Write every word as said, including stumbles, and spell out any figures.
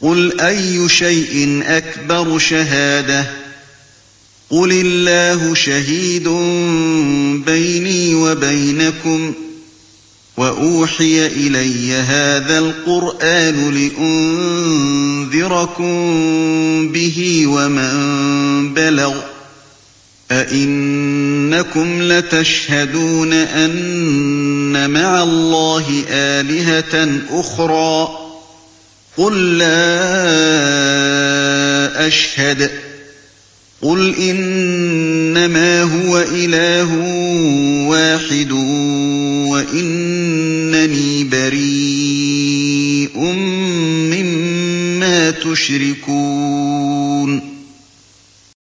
قُلْ أَيُّ شَيْءٍ أَكْبَرُ شَهَادَةً قُلِ اللَّهُ شَهِيدٌ بَيْنِي وَبَيْنَكُمْ ۚ وَأُوحِيَ إِلَيَّ هَٰذَا الْقُرْآنُ لِأُنذِرَكُم بِهِ وَمَن بَلَغَ ۚ أَئِنَّكُمْ لَتَشْهَدُونَ أَنَّ مَعَ اللَّهِ آلِهَةً أُخْرَىٰ ۚ قُل لَّا أَشْهَدُ ۚ قُلْ إِنَّمَا هُوَ إِلَٰهٌ وَاحِدٌ وَإِنَّنِي بَرِيءٌ مِّمَّا تُشْرِكُونَ